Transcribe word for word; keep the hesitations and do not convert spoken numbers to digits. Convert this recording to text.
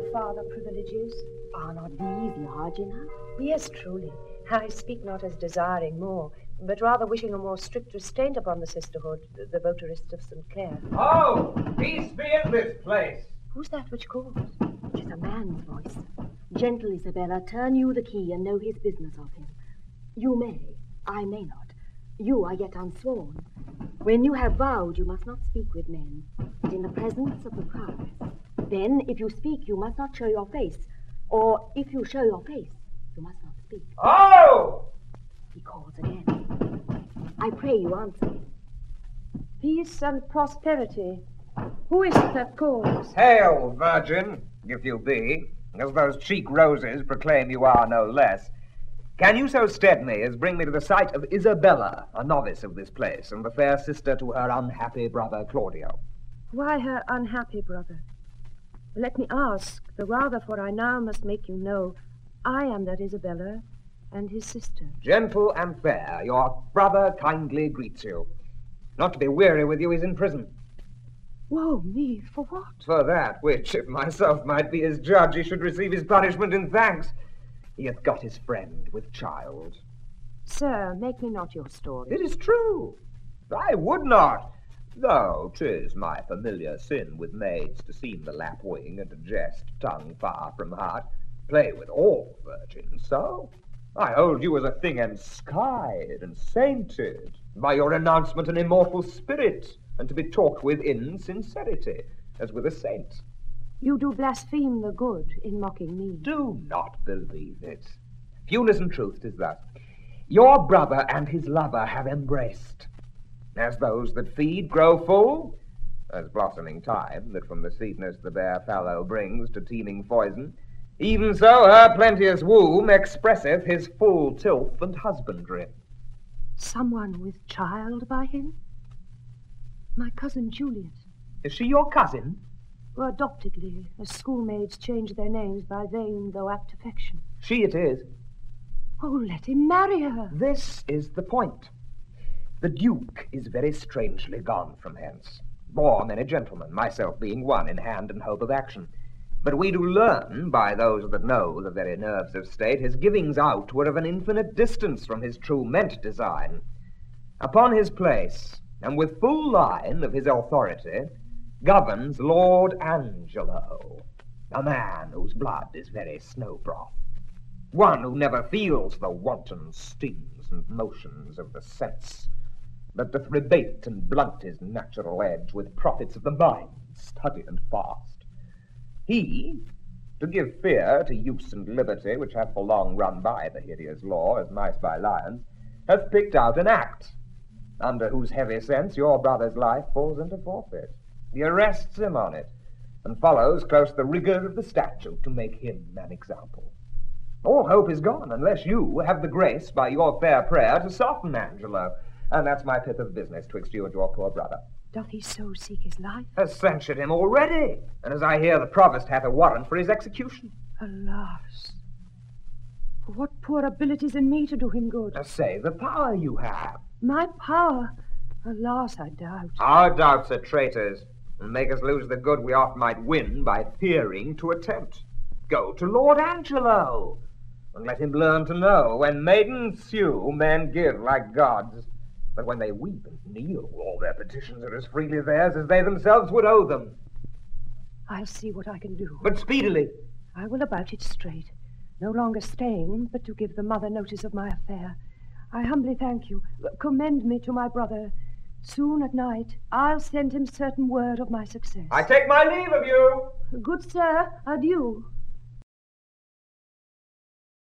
father privileges. Are not these large enough? Yes, truly. I speak not as desiring more, but rather wishing a more strict restraint upon the sisterhood, the votarists of Saint Clare. Oh, peace be in this place. Who's that which calls? It is a man's voice. Gentle Isabella, turn you the key and know his business of him. You may, I may not. You are yet unsworn. When you have vowed, you must not speak with men, but in the presence of the prize. Then, if you speak, you must not show your face. Or, if you show your face, you must not speak. Oh! He calls again. I pray you answer him. Peace and prosperity. Who is it that calls? Hail, virgin, if you be, as those cheek roses proclaim you are no less. Can you so stead me as bring me to the sight of Isabella, a novice of this place, and the fair sister to her unhappy brother Claudio? Why her unhappy brother? Let me ask, the rather for I now must make you know, I am that Isabella and his sister. Gentle and fair, your brother kindly greets you. Not to be weary with you, he's in prison. Woe me, for what? For that which, if myself might be his judge, he should receive his punishment in thanks. He hath got his friend with child. Sir, make me not your story. It is true. I would not, though 'tis my familiar sin with maids to seem the lapwing and to jest, tongue far from heart, play with all virgins so. I hold you as a thing enskied and sainted, by your announcement an immortal spirit, and to be talked with in sincerity, as with a saint. You do blaspheme the good in mocking me. Do not believe it. Fewness and truth 'tis thus. Your brother and his lover have embraced. As those that feed grow full, as blossoming thyme that from the sweetness the bare fallow brings to teeming poison, even so her plenteous womb expresseth his full tilth and husbandry. Someone with child by him? My cousin Juliet. Is she your cousin? Who adoptedly, as schoolmaids change their names by vain though apt affection. She it is. Oh, let him marry her. This is the point. The Duke is very strangely gone from hence. Born a gentleman, myself being one in hand and hope of action. But we do learn, by those that know the very nerves of state, his givings out were of an infinite distance from his true meant design. Upon his place, and with full line of his authority, governs Lord Angelo, a man whose blood is very snow broth, one who never feels the wanton stings and motions of the sense, but doth rebate and blunt his natural edge with profits of the mind, study and fast. He, to give fear to use and liberty, which hath for long run by the hideous law as mice by lions, hath picked out an act, under whose heavy sense your brother's life falls into forfeit. He arrests him on it, and follows close the rigor of the statute to make him an example. All hope is gone, unless you have the grace, by your fair prayer, to soften Angelo, and that's my pith of business twixt you and your poor brother. Doth he so seek his life? Has censured him already, and as I hear, the provost hath a warrant for his execution. Alas! For what poor abilities in me to do him good? Uh, say the power you have. My power? Alas, I doubt. Our doubts are traitors, and make us lose the good we oft might win by fearing to attempt. Go to Lord Angelo, and let him learn to know, when maidens sue, men give like gods. But when they weep and kneel, all their petitions are as freely theirs as they themselves would owe them. I'll see what I can do. But speedily. I will about it straight. No longer staying, but to give the mother notice of my affair. I humbly thank you. Commend me to my brother. Soon at night, I'll send him certain word of my success. I take my leave of you. Good sir, adieu.